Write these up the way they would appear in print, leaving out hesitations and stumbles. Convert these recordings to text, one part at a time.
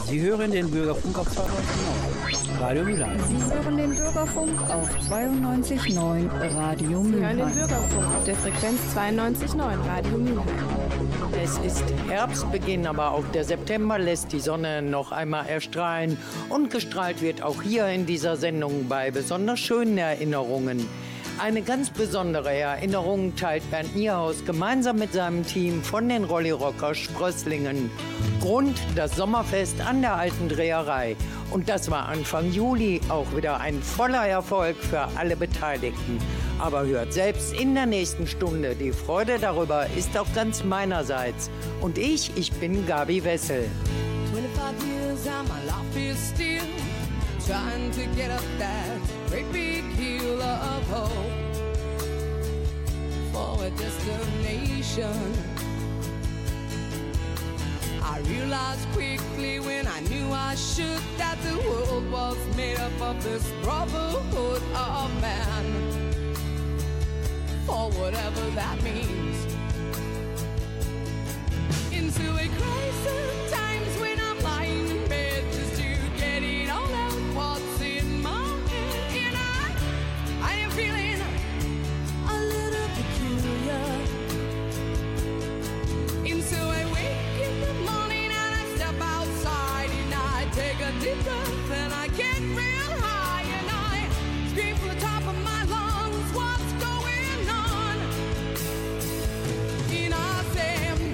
Sie hören den Bürgerfunk auf 92.9 Radio Mülheim. Sie hören den Bürgerfunk auf 92.9 Radio Mülheim. Sie hören den Bürgerfunk auf der Frequenz 92.9 Radio Mülheim. Es ist Herbstbeginn, aber auch der September lässt die Sonne noch einmal erstrahlen. Und gestrahlt wird auch hier in dieser Sendung bei besonders schönen Erinnerungen. Eine ganz besondere Erinnerung teilt Bernd Nierhaus gemeinsam mit seinem Team von den Rolli-Rocker Sprösslingen. Grund das Sommerfest an der Alten Dreherei. Und das war Anfang Juli auch wieder ein voller Erfolg für alle Beteiligten. Aber hört selbst in der nächsten Stunde, die Freude darüber ist auch ganz meinerseits. Und ich bin Gabi Wessel. 25 years and my life is still trying to get up that great big hill of hope for a destination. I realized quickly when I knew I should that the world was made up of this brotherhood of man, for whatever that means. Into a crisis times when I'm lying in bed just to get it all out what's in my head. And I am feeling a little peculiar. Into a wake in the morning and I step outside and I take a deep breath and I get real high and I scream from the top of my lungs, what's going on? And I say,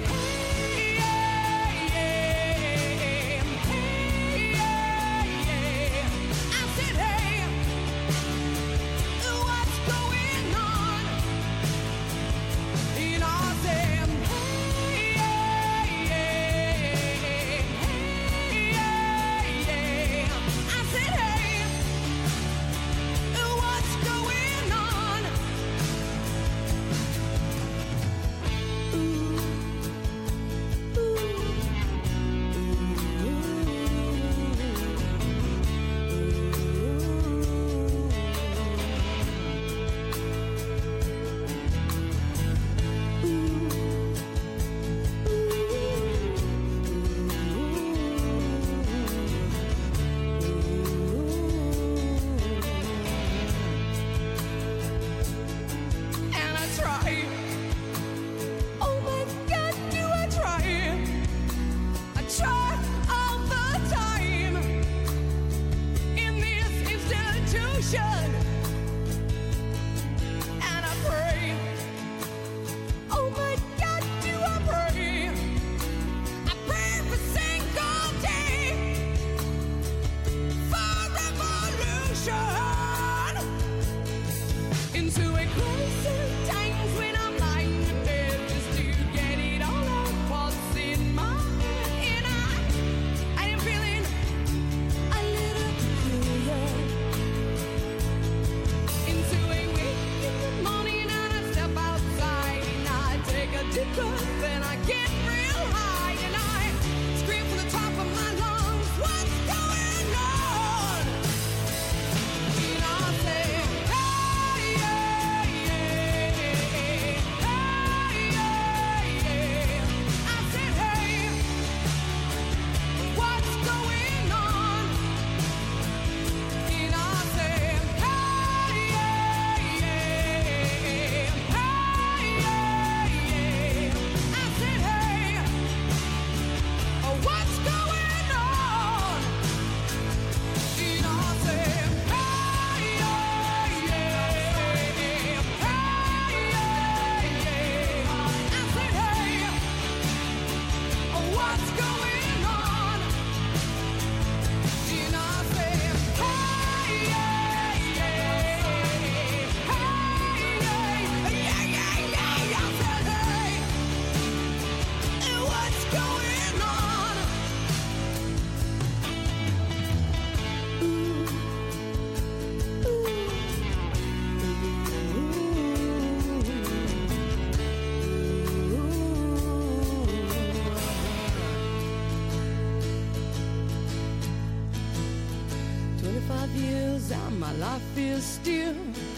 still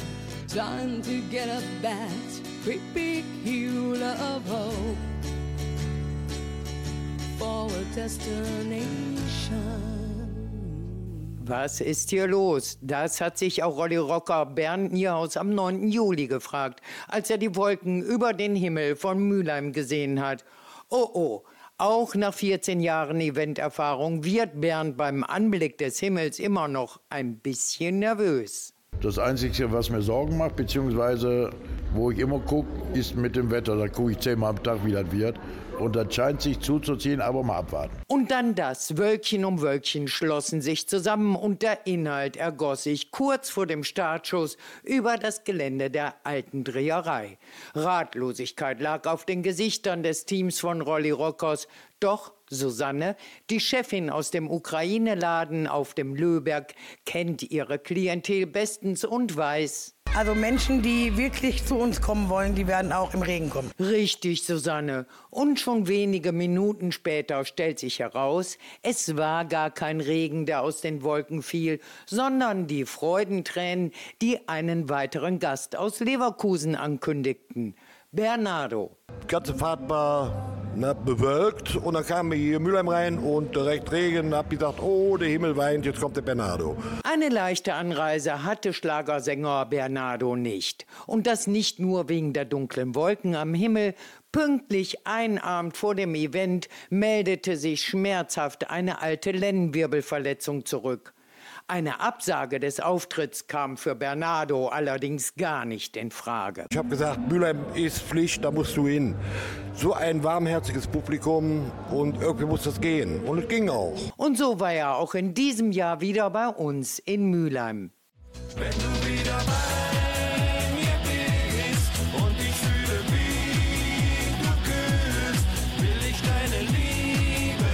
trying to get up that great big hill of hope for a destination. Was ist hier los? Das hat sich auch Rolli-Rocker Bernd Nierhaus am 9. Juli gefragt, als er die Wolken über den Himmel von Mülheim gesehen hat. Oh, auch nach 14 Jahren Eventerfahrung wird Bernd beim Anblick des Himmels immer noch ein bisschen nervös. Das Einzige, was mir Sorgen macht, beziehungsweise wo ich immer gucke, ist mit dem Wetter. Da gucke ich 10-mal am Tag, wie das wird. Und das scheint sich zuzuziehen, aber mal abwarten. Und dann das. Wölkchen um Wölkchen schlossen sich zusammen und der Inhalt ergoss sich kurz vor dem Startschuss über das Gelände der alten Dreherei. Ratlosigkeit lag auf den Gesichtern des Teams von Rolli-Rockers. Doch Susanne, die Chefin aus dem Ukraine-Laden auf dem Löberg, kennt ihre Klientel bestens und weiß: Also Menschen, die wirklich zu uns kommen wollen, die werden auch im Regen kommen. Richtig, Susanne. Und schon wenige Minuten später stellt sich heraus, es war gar kein Regen, der aus den Wolken fiel, sondern die Freudentränen, die einen weiteren Gast aus Leverkusen ankündigten. Bernardo. Die ganze Fahrt war bewölkt und dann kamen wir hier in Mülheim rein und direkt Regen. Hab gedacht, oh, der Himmel weint, jetzt kommt der Bernardo. Eine leichte Anreise hatte Schlagersänger Bernardo nicht. Und das nicht nur wegen der dunklen Wolken am Himmel. Pünktlich ein Abend vor dem Event meldete sich schmerzhaft eine alte Lendenwirbelverletzung zurück. Eine Absage des Auftritts kam für Bernardo allerdings gar nicht in Frage. Ich habe gesagt, Mülheim ist Pflicht, da musst du hin. So ein warmherziges Publikum und irgendwie muss das gehen. Und es ging auch. Und so war er auch in diesem Jahr wieder bei uns in Mülheim. Wenn du wieder bei mir bist und ich fühle, wie du küsst, will ich deine Liebe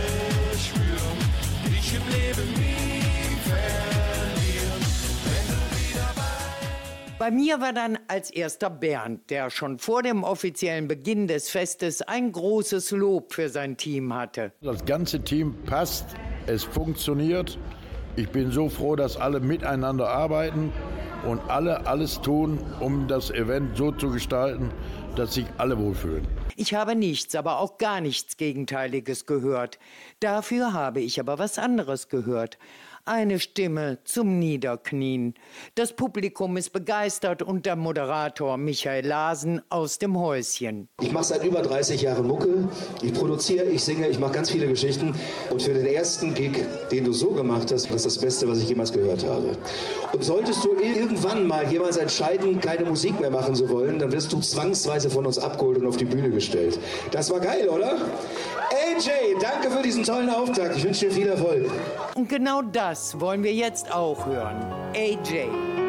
spüren, dich im Leben nie verlieren. Wenn du wieder Bei mir war dann als erster Bernd, der schon vor dem offiziellen Beginn des Festes ein großes Lob für sein Team hatte. Das ganze Team passt, es funktioniert. Ich bin so froh, dass alle miteinander arbeiten und alle alles tun, um das Event so zu gestalten, dass sich alle wohlfühlen. Ich habe nichts, aber auch gar nichts Gegenteiliges gehört. Dafür habe ich aber was anderes gehört. Eine Stimme zum Niederknien. Das Publikum ist begeistert und der Moderator Michael Larsen aus dem Häuschen. Ich mache seit über 30 Jahren Mucke. Ich produziere, ich singe, ich mache ganz viele Geschichten. Und für den ersten Gig, den du so gemacht hast, das ist das Beste, was ich jemals gehört habe. Und solltest du irgendwann mal jemals entscheiden, keine Musik mehr machen zu wollen, dann wirst du zwangsweise von uns abgeholt und auf die Bühne gestellt. Das war geil, oder? AJ, danke für diesen tollen Auftakt. Ich wünsche dir viel Erfolg. Und genau das wollen wir jetzt auch hören. AJ.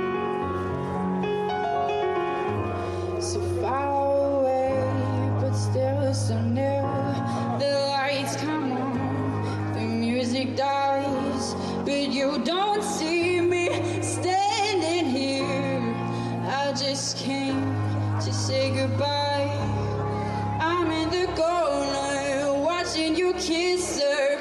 So far away, but still so near. The lights come on, the music dies, but you don't see me standing here. I just came to say goodbye. I'm in the corner, watching you kiss her.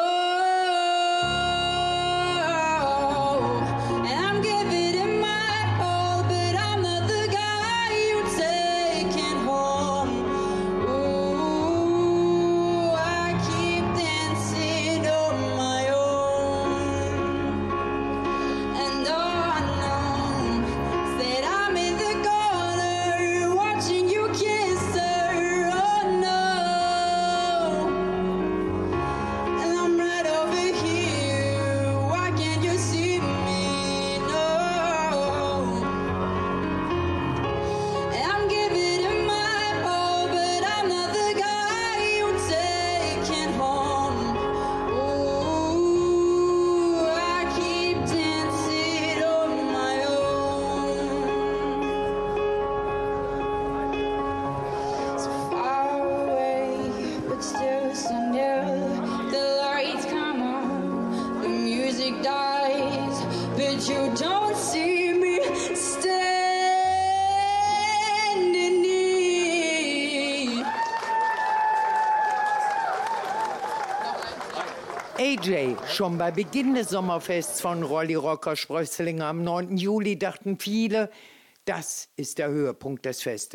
AJ, schon bei Beginn des Sommerfests von Rolli-Rocker Sprösslinge am 9. Juli dachten viele, das ist der Höhepunkt des Festes.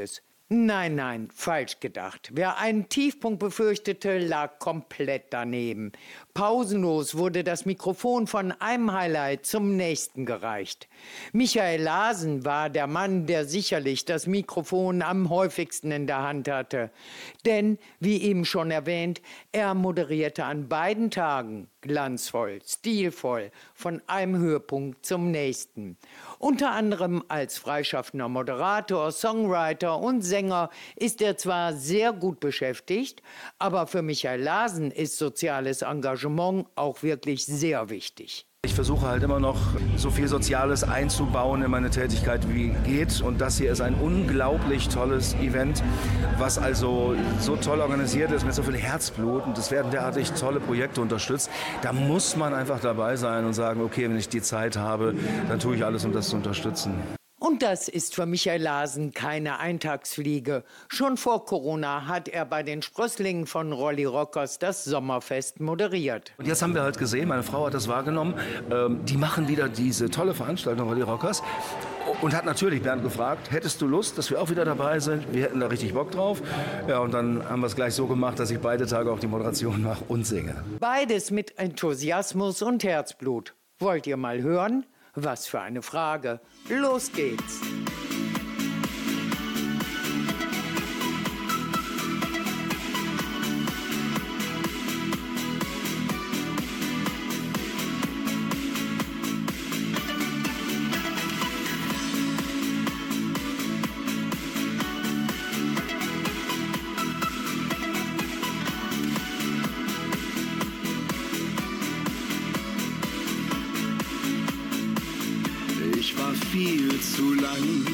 Nein, falsch gedacht. Wer einen Tiefpunkt befürchtete, lag komplett daneben. Pausenlos wurde das Mikrofon von einem Highlight zum nächsten gereicht. Michael Larsen war der Mann, der sicherlich das Mikrofon am häufigsten in der Hand hatte. Denn, wie eben schon erwähnt, er moderierte an beiden Tagen glanzvoll, stilvoll, von einem Höhepunkt zum nächsten. Unter anderem als freischaffender Moderator, Songwriter und Sänger ist er zwar sehr gut beschäftigt, aber für Michael Larsen ist soziales Engagement auch wirklich sehr wichtig. Ich versuche halt immer noch so viel Soziales einzubauen in meine Tätigkeit wie geht, und das hier ist ein unglaublich tolles Event, was also so toll organisiert ist mit so viel Herzblut, und es werden derartig tolle Projekte unterstützt. Da muss man einfach dabei sein und sagen, okay, wenn ich die Zeit habe, dann tue ich alles, um das zu unterstützen. Und das ist für Michael Larsen keine Eintagsfliege. Schon vor Corona hat er bei den Sprösslingen von Rolli Rockers das Sommerfest moderiert. Und jetzt haben wir halt gesehen, meine Frau hat das wahrgenommen, die machen wieder diese tolle Veranstaltung Rolli Rockers. Und hat natürlich Bernd gefragt, hättest du Lust, dass wir auch wieder dabei sind? Wir hätten da richtig Bock drauf. Ja, und dann haben wir es gleich so gemacht, dass ich beide Tage auch die Moderation mache und singe. Beides mit Enthusiasmus und Herzblut. Wollt ihr mal hören? Was für eine Frage. Los geht's. Viel zu lang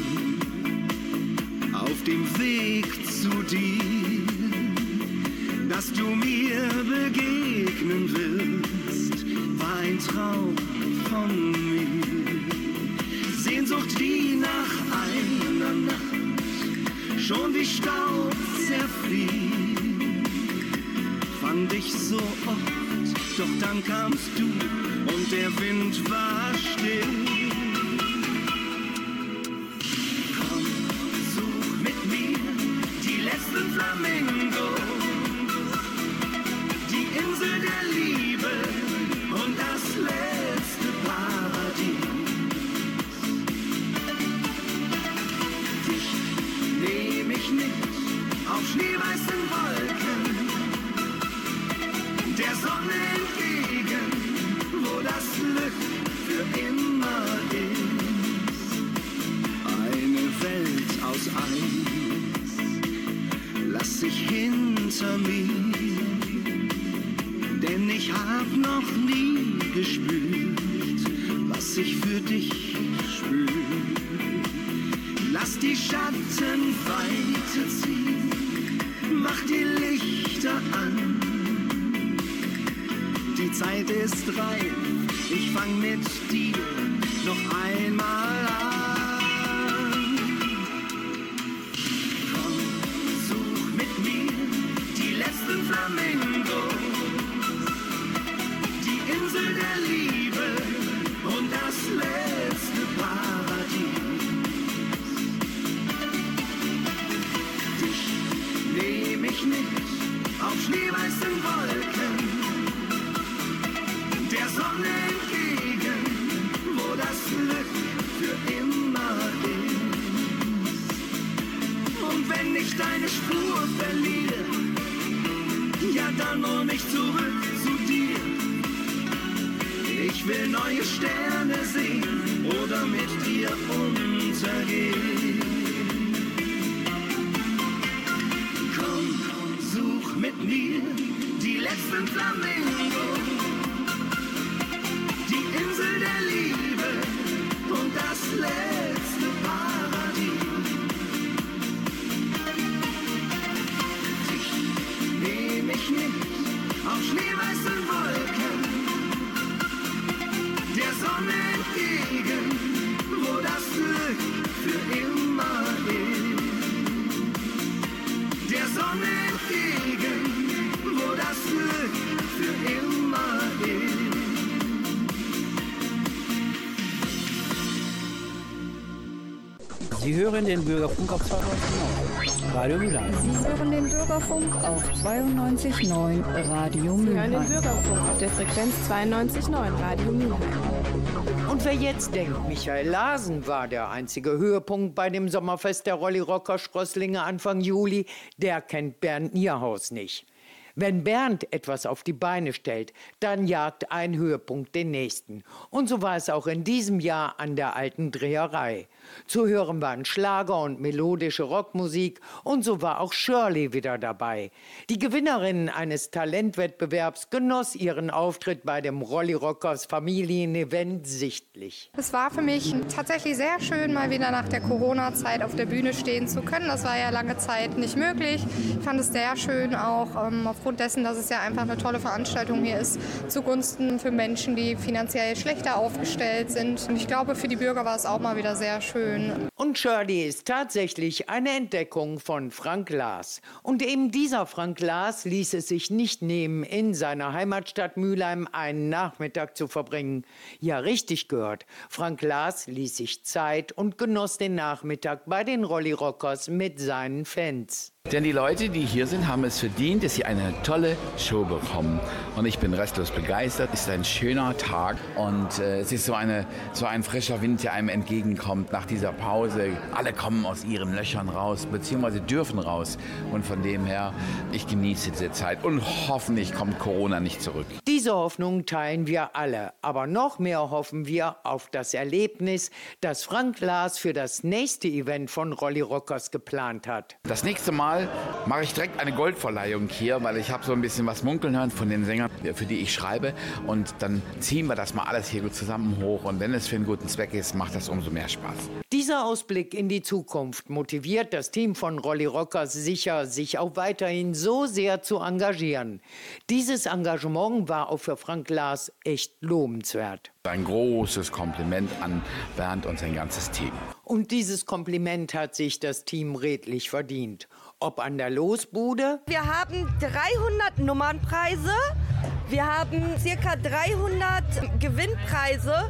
auf dem Weg zu dir, dass du mir begegnen wirst, war ein Traum von mir. Sehnsucht, die nach einer Nacht schon wie Staub zerfiel, fand ich so oft, doch dann kamst du und der Wind war still. Flamingo, die Insel der Liebe und das letzte Paradies. Dich nehm ich mit auf schneeweißen Wolken, der Sonne entgegen, wo das Glück für immer ist. Eine Welt aus Eis lass ich hinter mir, denn ich hab noch nie gespürt, was ich für dich spür. Lass die Schatten weiterziehen, mach die Lichter an. Die Zeit ist reif, ich fang mit dir noch einmal an. Flamingo, die Insel der Liebe und das letzte Paradies. Dich nehm ich mit auf schneeweißen Wolken, der Sonne entgegen, wo das Glück für immer ist. Und wenn ich deine Spur verliere, ja, dann nur mich zurück zu dir. Ich will neue Sterne sehen oder mit dir untergehen. Komm, such mit mir die letzten Flamingos, die Insel der Liebe und das letzte Paradies. Nehm ich mit auf schneeweißen Wolken, der Sonne entgegen, wo das Glück für immer ist. Der Sonne entgegen, wo das Glück für immer Sie hören den Bürgerfunk auf 92.9 Radio Mülheim. Sie hören den Bürgerfunk auf 92.9 Radio Sie hören den Mülheim. Bürgerfunk auf der Frequenz 92.9 Radio Mülheim. Und wer jetzt denkt, Michael Larsen war der einzige Höhepunkt bei dem Sommerfest der Rolli-Rocker Sprösslinge Anfang Juli, der kennt Bernd Nierhaus nicht. Wenn Bernd etwas auf die Beine stellt, dann jagt ein Höhepunkt den nächsten. Und so war es auch in diesem Jahr an der Alten Dreherei. Zu hören waren Schlager und melodische Rockmusik und so war auch Shirley wieder dabei. Die Gewinnerin eines Talentwettbewerbs genoss ihren Auftritt bei dem Rolli-Rockers Familienevent sichtlich. Es war für mich tatsächlich sehr schön, mal wieder nach der Corona-Zeit auf der Bühne stehen zu können. Das war ja lange Zeit nicht möglich. Ich fand es sehr schön, auch aufgrund dessen, dass es ja einfach eine tolle Veranstaltung hier ist, zugunsten für Menschen, die finanziell schlechter aufgestellt sind. Und ich glaube, für die Bürger war es auch mal wieder sehr schön. Und Shirley ist tatsächlich eine Entdeckung von Frank Lars. Und eben dieser Frank Lars ließ es sich nicht nehmen, in seiner Heimatstadt Mülheim einen Nachmittag zu verbringen. Ja, richtig gehört. Frank Lars ließ sich Zeit und genoss den Nachmittag bei den Rolli-Rockers mit seinen Fans. Denn die Leute, die hier sind, haben es verdient, dass sie eine tolle Show bekommen. Und ich bin restlos begeistert. Es ist ein schöner Tag und es ist so ein frischer Wind, der einem entgegenkommt nach dieser Pause. Alle kommen aus ihren Löchern raus, beziehungsweise dürfen raus. Und von dem her, ich genieße diese Zeit und hoffentlich kommt Corona nicht zurück. Diese Hoffnung teilen wir alle. Aber noch mehr hoffen wir auf das Erlebnis, das Frank Lars für das nächste Event von Rolli-Rockers geplant hat. Das nächste Mal mache ich direkt eine Goldverleihung hier, weil ich habe so ein bisschen was munkeln hören von den Sängern, für die ich schreibe. Und dann ziehen wir das mal alles hier gut zusammen hoch. Und wenn es für einen guten Zweck ist, macht das umso mehr Spaß. Dieser Ausblick in die Zukunft motiviert das Team von Rolli-Rockers sicher, sich auch weiterhin so sehr zu engagieren. Dieses Engagement war auch für Frank Lars echt lobenswert. Ein großes Kompliment an Bernd und sein ganzes Team. Und dieses Kompliment hat sich das Team redlich verdient. Ob an der Losbude? Wir haben 300 Nummernpreise, wir haben ca. 300 Gewinnpreise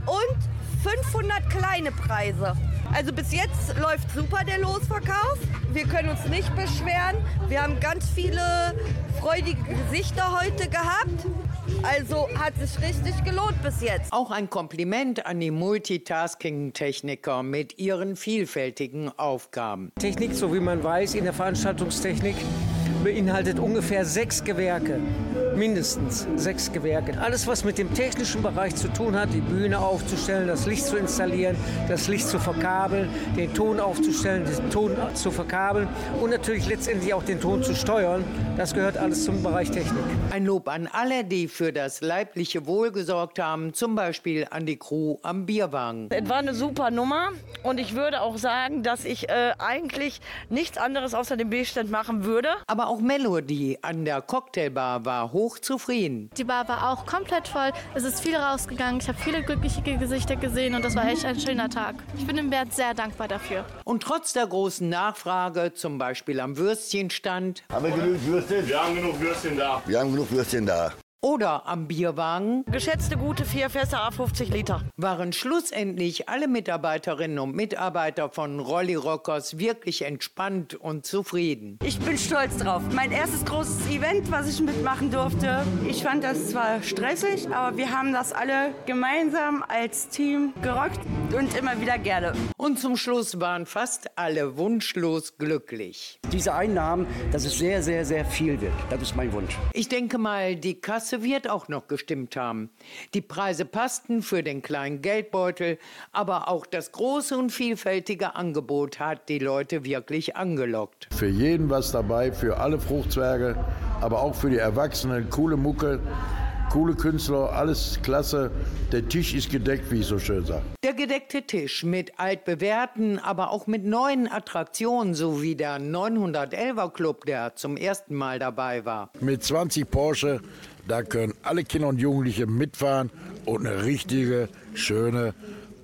und 500 kleine Preise. Also bis jetzt läuft super der Losverkauf. Wir können uns nicht beschweren. Wir haben ganz viele freudige Gesichter heute gehabt. Also hat sich richtig gelohnt bis jetzt. Auch ein Kompliment an die Multitasking-Techniker mit ihren vielfältigen Aufgaben. Technik, so wie man weiß, in der Veranstaltungstechnik beinhaltet ungefähr 6 Gewerke. Mindestens 6 Gewerke. Alles, was mit dem technischen Bereich zu tun hat, die Bühne aufzustellen, das Licht zu installieren, das Licht zu verkabeln, den Ton aufzustellen, den Ton zu verkabeln und natürlich letztendlich auch den Ton zu steuern, das gehört alles zum Bereich Technik. Ein Lob an alle, die für das leibliche Wohl gesorgt haben, zum Beispiel an die Crew am Bierwagen. Es war eine super Nummer und ich würde auch sagen, dass ich eigentlich nichts anderes außer dem B-Stand machen würde. Aber auch Melody an der Cocktailbar war hochzufrieden. Die Bar war auch komplett voll. Es ist viel rausgegangen. Ich habe viele glückliche Gesichter gesehen und das war echt ein schöner Tag. Ich bin dem Bernd sehr dankbar dafür. Und trotz der großen Nachfrage, zum Beispiel am Würstchenstand. Haben wir genug Würstchen? Wir haben genug Würstchen da. Wir haben genug Würstchen da. Oder am Bierwagen. Geschätzte gute 4 Fässer à 50 Liter. Waren schlussendlich alle Mitarbeiterinnen und Mitarbeiter von Rolli-Rockers wirklich entspannt und zufrieden. Ich bin stolz drauf. Mein erstes großes Event, was ich mitmachen durfte. Ich fand das zwar stressig, aber wir haben das alle gemeinsam als Team gerockt und immer wieder gerne. Und zum Schluss waren fast alle wunschlos glücklich. Diese Einnahmen, dass es sehr, sehr, sehr viel wird. Das ist mein Wunsch. Ich denke mal, die Kasse wird auch noch gestimmt haben. Die Preise passten für den kleinen Geldbeutel, aber auch das große und vielfältige Angebot hat die Leute wirklich angelockt. Für jeden was dabei, für alle Fruchtzwerge, aber auch für die Erwachsenen. Coole Mucke, coole Künstler, alles klasse. Der Tisch ist gedeckt, wie ich so schön sage. Der gedeckte Tisch mit altbewährten, aber auch mit neuen Attraktionen, so wie der 911er Club, der zum ersten Mal dabei war. Mit 20 Porsche, da können alle Kinder und Jugendliche mitfahren und eine richtige, schöne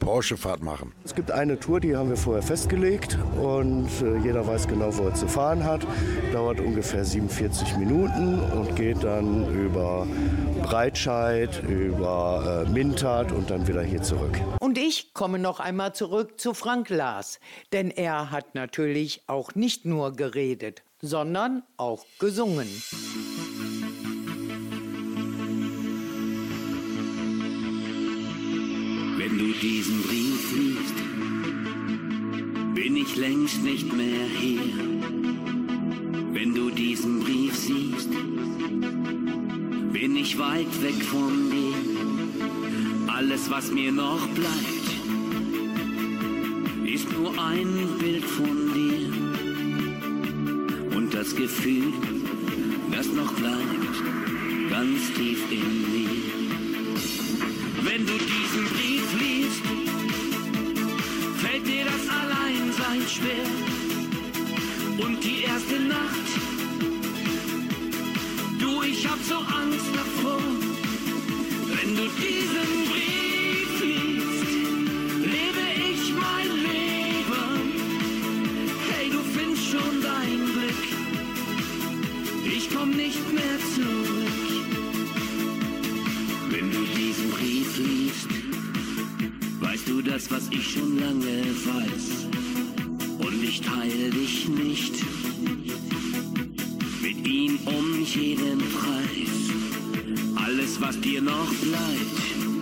Porsche-Fahrt machen. Es gibt eine Tour, die haben wir vorher festgelegt und jeder weiß genau, wo er zu fahren hat. Dauert ungefähr 47 Minuten und geht dann über Breitscheid, über Mintat und dann wieder hier zurück. Und ich komme noch einmal zurück zu Frank Lars, denn er hat natürlich auch nicht nur geredet, sondern auch gesungen. Wenn du diesen Brief liest, bin ich längst nicht mehr hier. Wenn du diesen Brief siehst, bin ich weit weg von dir. Alles, was mir noch bleibt, ist nur ein Bild von dir. Und das Gefühl, das noch bleibt, ganz tief in mir. Wenn du diesen Brief liest, fällt dir das Alleinsein schwer. Und die erste Nacht, du, ich hab so Angst davor. Wenn du diesen Brief liest, lebe ich mein Leben. Hey, du findest schon dein Glück, ich komm nicht mehr zurück. Wenn du diesen Brief liest, weißt du das, was ich schon lange weiß. Und ich teile dich nicht mit ihm um jeden Preis. Alles, was dir noch bleibt,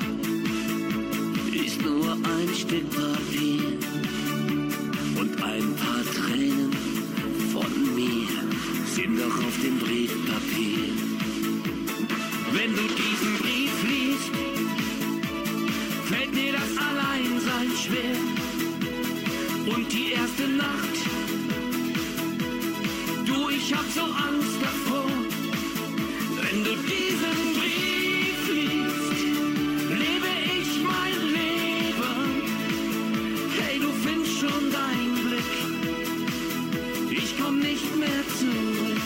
ist nur ein Stück Papier und ein paar Tränen von mir sind doch auf dem Briefpapier. Wenn du diesen Brief liest, fällt dir das Alleinsein schwer. Und die erste Nacht, du, ich hab so Angst davor. Wenn du diesen Brief liest, lebe ich mein Leben. Hey, du findest schon dein Glück, ich komm nicht mehr zurück.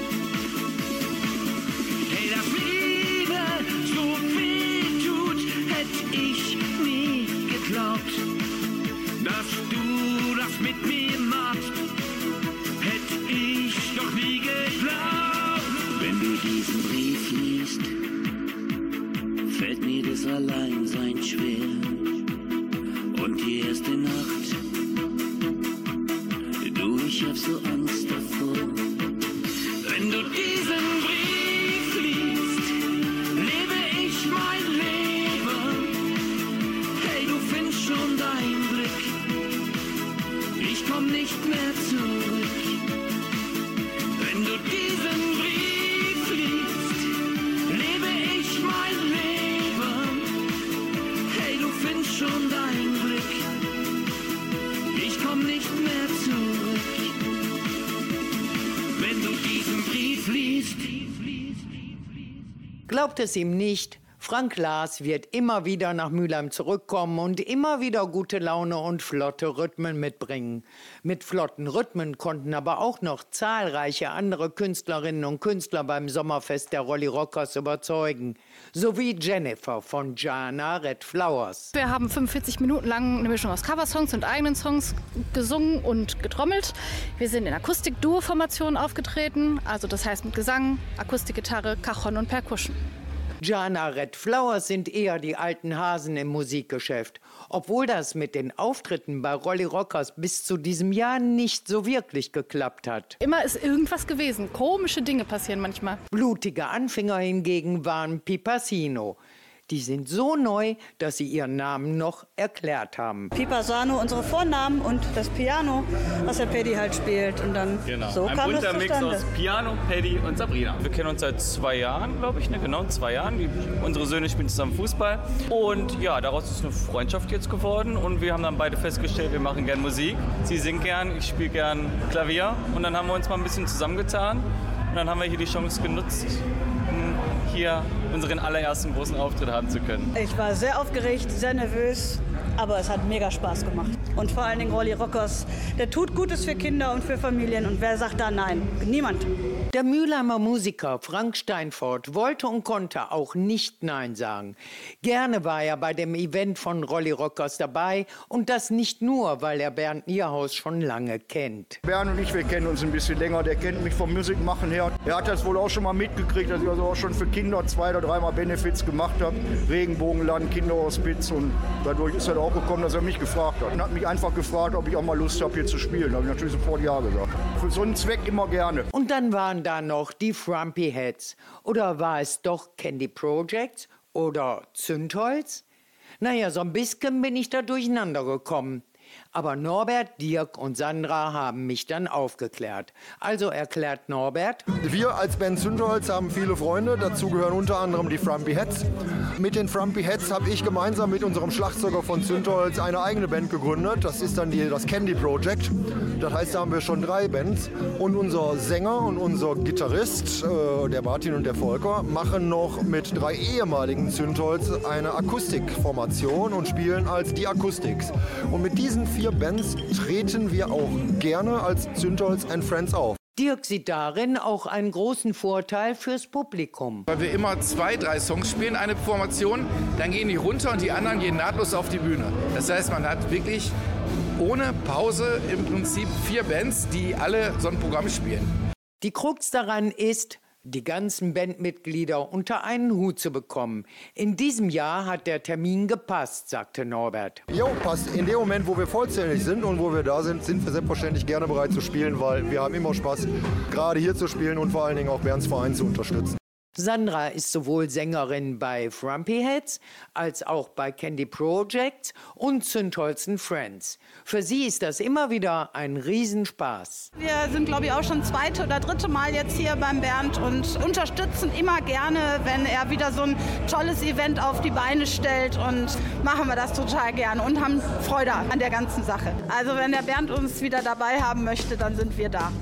Hey, das Liebe so weh tut, hätt ich nie geglaubt. Dass du das mit mir machst, hätt ich doch nie geglaubt. Wenn du diesen Brief liest, fällt mir das Alleinsein schwer. Und die erste Nacht, du, ich hab so Angst davor. Wenn du diesen Brief liest, lebe ich mein Leben. Hey, du findest schon dein Glück, ich komm nicht mehr zurück. Wenn du diesen Brief liest, lebe ich mein Leben. Hey, du findest schon dein Glück, ich komm nicht mehr zurück. Wenn du diesen Brief liest. Glaubt es ihm nicht, Frank Lars wird immer wieder nach Mülheim zurückkommen und immer wieder gute Laune und flotte Rhythmen mitbringen. Mit flotten Rhythmen konnten aber auch noch zahlreiche andere Künstlerinnen und Künstler beim Sommerfest der Rolli Rockers überzeugen. Sowie Jennifer von Jana Red Flowers. Wir haben 45 Minuten lang eine Mischung aus Coversongs und eigenen Songs gesungen und getrommelt. Wir sind in Akustik-Duo-Formationen aufgetreten, also das heißt mit Gesang, Akustikgitarre, Cajon und Percussion. Jana Red Flowers sind eher die alten Hasen im Musikgeschäft. Obwohl das mit den Auftritten bei Rolli Rockers bis zu diesem Jahr nicht so wirklich geklappt hat. Immer ist irgendwas gewesen. Komische Dinge passieren manchmal. Blutige Anfänger hingegen waren Pipasino. Die sind so neu, dass sie ihren Namen noch erklärt haben. Pipasano, unsere Vornamen und das Piano, was der Paddy halt spielt. Und dann so ein kam das bunter Mix zustande. aus Piano, Paddy und Sabrina. Wir kennen uns seit 2 Jahren, glaube ich, ne? Genau 2 Jahren. Unsere Söhne spielen zusammen Fußball. Und ja, daraus ist eine Freundschaft jetzt geworden. Und wir haben dann beide festgestellt, wir machen gern Musik. Sie singt gern, ich spiele gern Klavier. Und dann haben wir uns mal ein bisschen zusammengetan. Und dann haben wir hier die Chance genutzt, hier unseren allerersten großen Auftritt haben zu können. Ich war sehr aufgeregt, sehr nervös, aber es hat mega Spaß gemacht. Und vor allen Dingen Rolli Rockers, der tut Gutes für Kinder und für Familien. Und wer sagt da nein? Niemand. Der Mülheimer Musiker Frank Steinfort wollte und konnte auch nicht Nein sagen. Gerne war er bei dem Event von Rolli Rockers dabei und das nicht nur, weil er Bernd Nierhaus schon lange kennt. Bernd und ich, wir kennen uns ein bisschen länger. Der kennt mich vom Musikmachen her. Er hat das wohl auch schon mal mitgekriegt, dass ich also auch schon für Kinder 2 oder 3 Mal Benefits gemacht habe. Regenbogenland, Kinderhospiz, und dadurch ist er auch gekommen, dass er mich gefragt hat. Und hat mich einfach gefragt, ob ich auch mal Lust habe, hier zu spielen. Da habe ich natürlich sofort ja gesagt. Für so einen Zweck immer gerne. Und dann waren da noch die Frumpy Heads. Oder war es doch Candy Project oder Zündholz? Naja, so ein bisschen bin ich da durcheinander gekommen. Aber Norbert, Dirk und Sandra haben mich dann aufgeklärt. Also erklärt Norbert: Wir als Band Zündholz haben viele Freunde, dazu gehören unter anderem die Frumpy Heads. Mit den Frumpy Heads habe ich gemeinsam mit unserem Schlagzeuger von Zündholz eine eigene Band gegründet. Das ist dann das Candy Project. Das heißt, da haben wir schon 3 Bands. Und unser Sänger und unser Gitarrist, der Martin und der Volker, machen noch mit 3 ehemaligen Zündholz eine Akustikformation und spielen als die Acoustics. Und mit diesen 4 Bands treten wir auch gerne als Zündholz and Friends auf. Dirk sieht darin auch einen großen Vorteil fürs Publikum. Weil wir immer 2, 3 Songs spielen, eine Formation, dann gehen die runter und die anderen gehen nahtlos auf die Bühne. Das heißt, man hat wirklich ohne Pause im Prinzip 4 Bands, die alle so ein Programm spielen. Die Krux daran ist, die ganzen Bandmitglieder unter einen Hut zu bekommen. In diesem Jahr hat der Termin gepasst, sagte Norbert. Jo, passt. In dem Moment, wo wir vollzählig sind und wo wir da sind, sind wir selbstverständlich gerne bereit zu spielen, weil wir haben immer Spaß, gerade hier zu spielen und vor allen Dingen auch Bernds Verein zu unterstützen. Sandra ist sowohl Sängerin bei Frumpy Heads als auch bei Candy Project und Zündholz & Friends. Für sie ist das immer wieder ein Riesenspaß. Wir sind, glaube ich, auch schon 2. oder 3. Mal jetzt hier beim Bernd und unterstützen immer gerne, wenn er wieder so ein tolles Event auf die Beine stellt, und machen wir das total gerne und haben Freude an der ganzen Sache. Also wenn der Bernd uns wieder dabei haben möchte, dann sind wir da.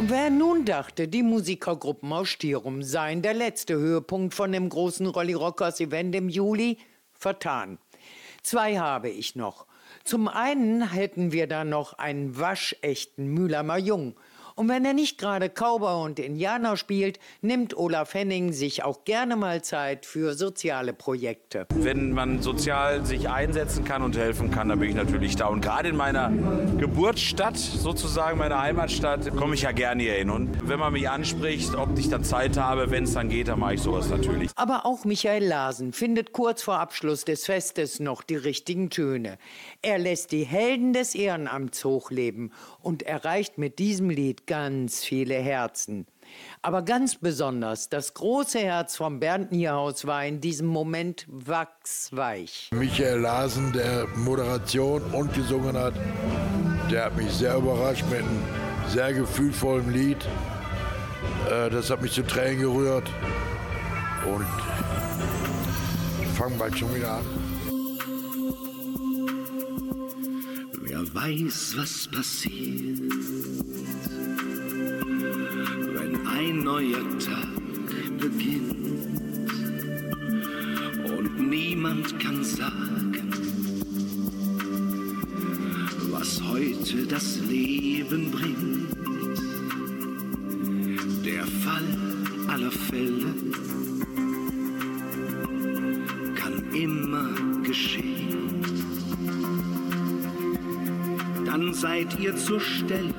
Und wer nun dachte, die Musikergruppen aus Stirum seien der letzte Höhepunkt von dem großen Rolli Rockers Event im Juli, vertan. 2 habe ich noch. Zum einen hätten wir da noch einen waschechten Mülheimer Jung. Und wenn er nicht gerade Cowboy und Indianer spielt, nimmt Olaf Henning sich auch gerne mal Zeit für soziale Projekte. Wenn man sozial sich einsetzen kann und helfen kann, dann bin ich natürlich da. Und gerade in meiner Geburtsstadt, sozusagen meiner Heimatstadt, komme ich ja gerne hier hin. Und wenn man mich anspricht, ob ich dann Zeit habe, wenn es dann geht, dann mache ich sowas natürlich. Aber auch Michael Larsen findet kurz vor Abschluss des Festes noch die richtigen Töne. Er lässt die Helden des Ehrenamts hochleben und erreicht mit diesem Lied ganz viele Herzen. Aber ganz besonders das große Herz vom Bernd Nierhaus war in diesem Moment wachsweich. Michael Larsen, der Moderation und gesungen hat, der hat mich sehr überrascht mit einem sehr gefühlvollen Lied. Das hat mich zu Tränen gerührt. Und ich fange bald schon wieder an. Wer weiß, was passiert, wenn ein neuer Tag beginnt und niemand kann sagen, was heute das Leben bringt. Der Fall aller Fälle kann immer geschehen. Dann seid ihr zur Stelle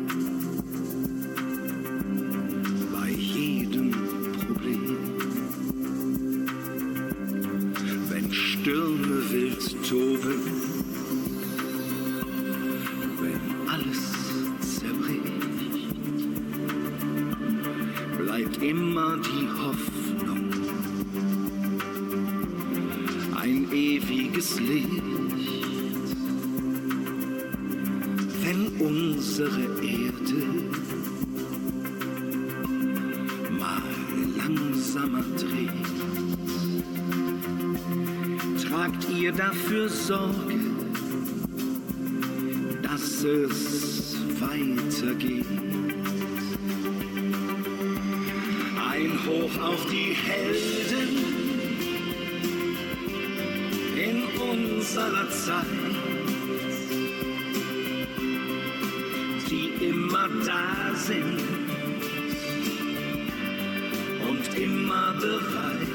bei jedem Problem. Wenn Stürme wild toben, wenn alles zerbricht, bleibt immer die Hoffnung, ein ewiges Licht. Wenn unsere Erde mal langsamer dreht, tragt ihr dafür Sorge, dass es weitergeht. Ein Hoch auf die Helden in unserer Zeit, die immer da sind und immer bereit,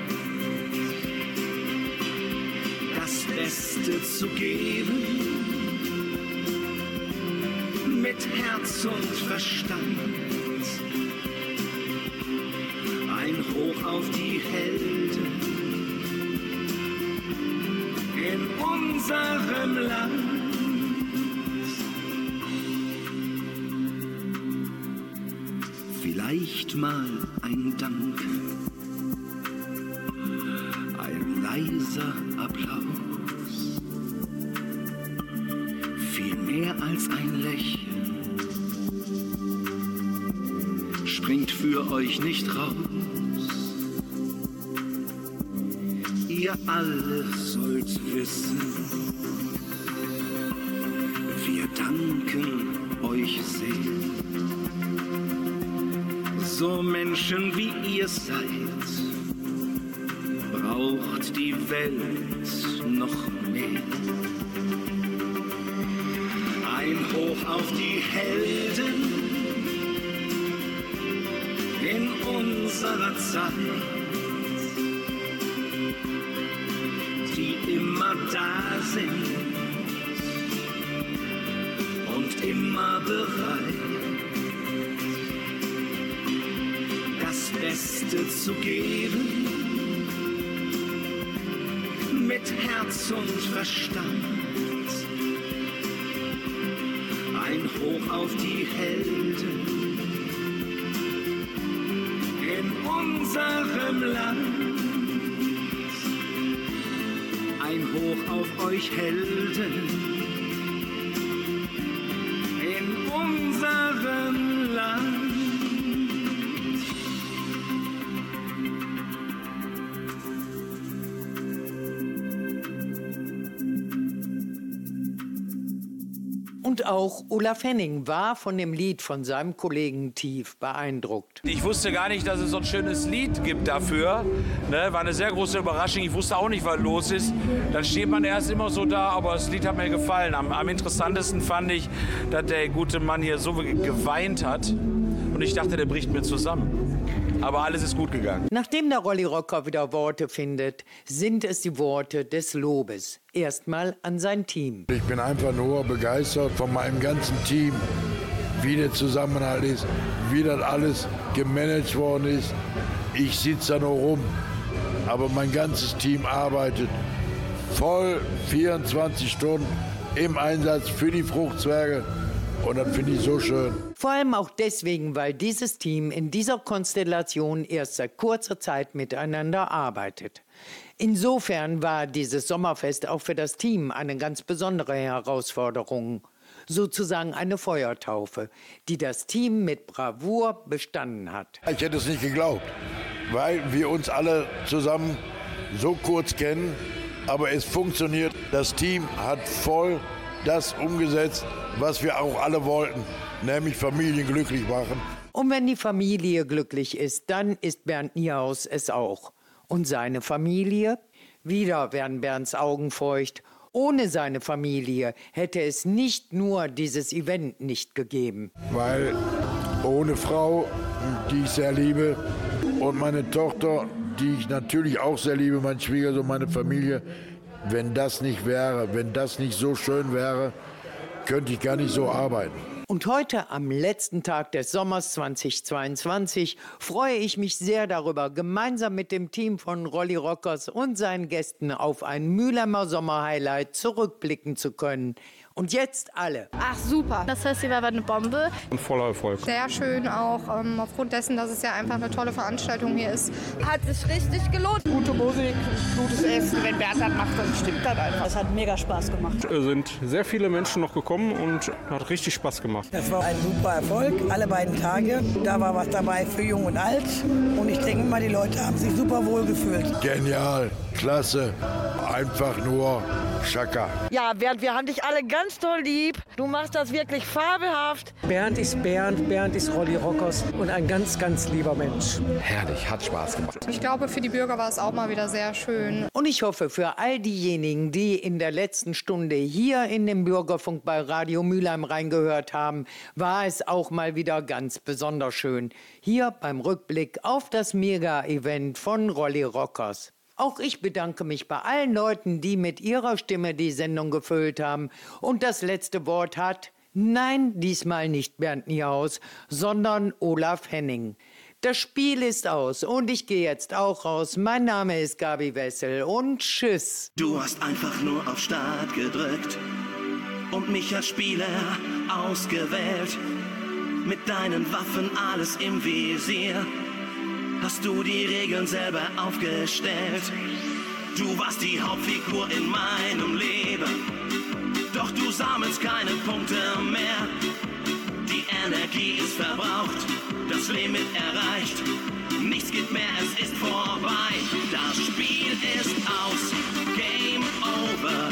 das Beste zu geben, mit Herz und Verstand. Ein Hoch auf die Helden in unserem Land. Vielleicht mal ein Dank, ein leiser Applaus, viel mehr als ein Lächeln, springt für euch nicht raus. Ihr alle sollt wissen, wir danken euch sehr. So Menschen wie ihr seid, braucht die Welt noch mehr. Ein Hoch auf die Helden in unserer Zeit, die immer da sind und immer bereit, das Beste zu geben, mit Herz und Verstand. Ein Hoch auf die Helden in unserem Land. Ein Hoch auf euch Helden in unserem Land. Und auch Olaf Henning war von dem Lied von seinem Kollegen tief beeindruckt. Ich wusste gar nicht, dass es so ein schönes Lied gibt dafür. Ne, war eine sehr große Überraschung. Ich wusste auch nicht, was los ist. Dann steht man erst immer so da, aber das Lied hat mir gefallen. Am interessantesten fand ich, dass der gute Mann hier so geweint hat. Und ich dachte, der bricht mir zusammen. Aber alles ist gut gegangen. Nachdem der Rolli Rocker wieder Worte findet, sind es die Worte des Lobes. Erstmal an sein Team. Ich bin einfach nur begeistert von meinem ganzen Team, wie der Zusammenhalt ist, wie das alles gemanagt worden ist. Ich sitze da nur rum, aber mein ganzes Team arbeitet voll 24 Stunden im Einsatz für die Fruchtzwerge. Und das finde ich so schön. Vor allem auch deswegen, weil dieses Team in dieser Konstellation erst seit kurzer Zeit miteinander arbeitet. Insofern war dieses Sommerfest auch für das Team eine ganz besondere Herausforderung. Sozusagen eine Feuertaufe, die das Team mit Bravour bestanden hat. Ich hätte es nicht geglaubt, weil wir uns alle zusammen so kurz kennen. Aber es funktioniert. Das Team hat voll das umgesetzt, was wir auch alle wollten, nämlich Familien glücklich machen. Und wenn die Familie glücklich ist, dann ist Bernd Niehaus es auch. Und seine Familie? Wieder werden Bernds Augen feucht. Ohne seine Familie hätte es nicht nur dieses Event nicht gegeben. Weil ohne Frau, die ich sehr liebe, und meine Tochter, die ich natürlich auch sehr liebe, mein Schwiegersohn, meine Familie, wenn das nicht wäre, wenn das nicht so schön wäre, könnte ich gar nicht so arbeiten. Und heute, am letzten Tag des Sommers 2022, freue ich mich sehr darüber, gemeinsam mit dem Team von Rolli Rockers und seinen Gästen auf ein Mülheimer Sommerhighlight zurückblicken zu können. Und jetzt alle. Ach super, das Festival war eine Bombe. Und voller Erfolg. Sehr schön auch, aufgrund dessen, dass es ja einfach eine tolle Veranstaltung hier ist. Hat sich richtig gelohnt. Gute Musik, gutes Essen. Wenn Bernd das macht, dann stimmt das einfach. Es hat mega Spaß gemacht. Es sind sehr viele Menschen noch gekommen und hat richtig Spaß gemacht. Das war ein super Erfolg, alle beiden Tage. Da war was dabei für Jung und Alt. Und ich denke mal, die Leute haben sich super wohl gefühlt. Genial, klasse, einfach nur Schaka. Ja, Bernd, wir haben dich alle ganz toll lieb. Du machst das wirklich fabelhaft. Bernd ist Bernd, Bernd ist Rolli Rockers und ein ganz, ganz lieber Mensch. Herrlich, hat Spaß gemacht. Ich glaube, für die Bürger war es auch mal wieder sehr schön. Und ich hoffe, für all diejenigen, die in der letzten Stunde hier in den Bürgerfunk bei Radio Mülheim reingehört haben, war es auch mal wieder ganz besonders schön. Hier beim Rückblick auf das Mega-Event von Rolli Rockers. Auch ich bedanke mich bei allen Leuten, die mit ihrer Stimme die Sendung gefüllt haben. Und das letzte Wort hat, nein, diesmal nicht Bernd Niehaus, sondern Olaf Henning. Das Spiel ist aus und ich gehe jetzt auch raus. Mein Name ist Gabi Wessel und tschüss. Du hast einfach nur auf Start gedrückt und mich als Spieler ausgewählt. Mit deinen Waffen alles im Visier. Hast du die Regeln selber aufgestellt. Du warst die Hauptfigur in meinem Leben. Doch du sammelst keine Punkte mehr. Die Energie ist verbraucht, das Limit erreicht. Nichts geht mehr, es ist vorbei. Das Spiel ist aus, Game Over.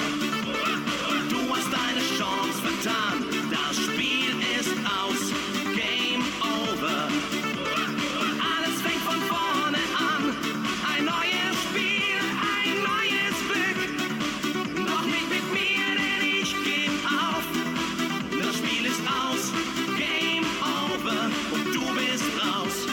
Du hast deine Chance vertan. Das Spiel ist aus, Game Over. Alles fängt von vorne an. Ein neues Spiel, ein neues Glück. Doch nicht mit mir, denn ich geb auf. Das Spiel ist aus, Game Over. Und du bist raus.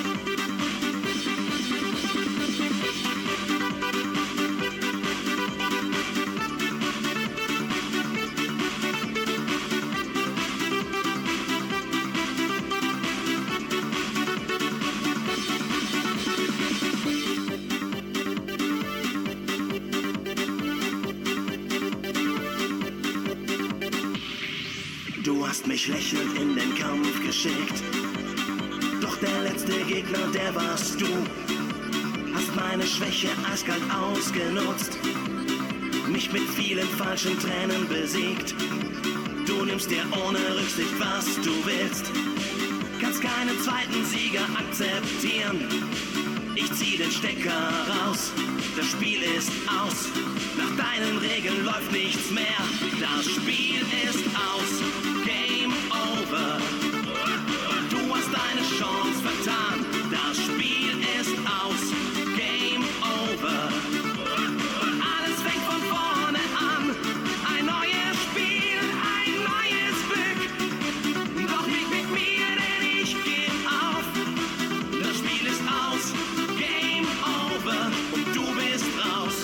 Du hast mich lächelnd in den Kampf geschickt. Doch der letzte Gegner, der warst du. Hast meine Schwäche eiskalt ausgenutzt. Mich mit vielen falschen Tränen besiegt. Du nimmst dir ohne Rücksicht, was du willst. Kannst keinen zweiten Sieger akzeptieren. Ich zieh den Stecker raus, das Spiel ist aus. Nach deinen Regeln läuft nichts mehr. Das Spiel ist aus, Game over. Du hast deine Chance vertan. Das Spiel ist aus, Game over. Alles fängt von vorne an. Ein neues Spiel, ein neues Glück. Doch nicht mit mir, denn ich geb auf. Das Spiel ist aus, Game over. Und du bist raus.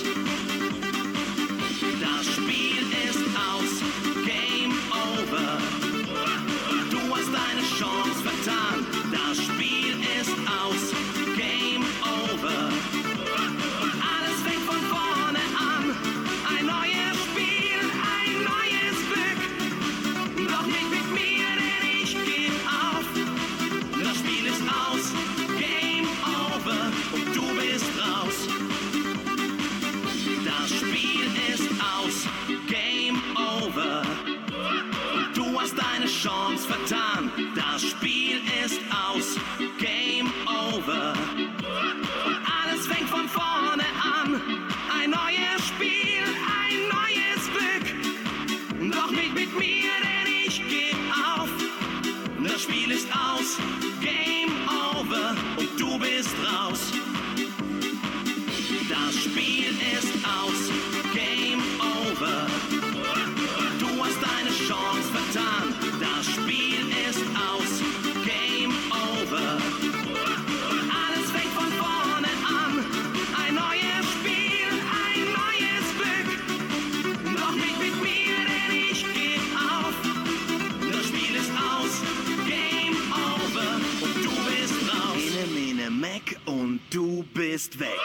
Das Spiel ist aus, Game over. Du hast deine Chance vertan. Das Spiel ist aus, Game over. Alles fängt von vorne an. Ein neues Spiel, ein neues Glück. Doch nicht mit mir, denn ich geb auf. Das Spiel ist aus, Game over. Und du bist raus. Das Spiel ist aus, Game over. Und du hast deine Chance vertan. Das Spiel ist aus, Game over. Und alles fängt von vorne an. Ein neues Spiel, ein neues Glück. Doch nicht mit mir, denn ich geb auf. Das Spiel ist aus, Game over. Und du bist raus. Das Spiel ist aus, Game over. Du hast deine Chance vertan. Das Spiel ist aus, Game over. Alles fängt von vorne an. Ein neues Spiel, ein neues Glück. Doch nicht mit mir, denn ich geb auf. Das Spiel ist aus, Game over. Und du bist raus. Mene, mene, Mac und du bist weg.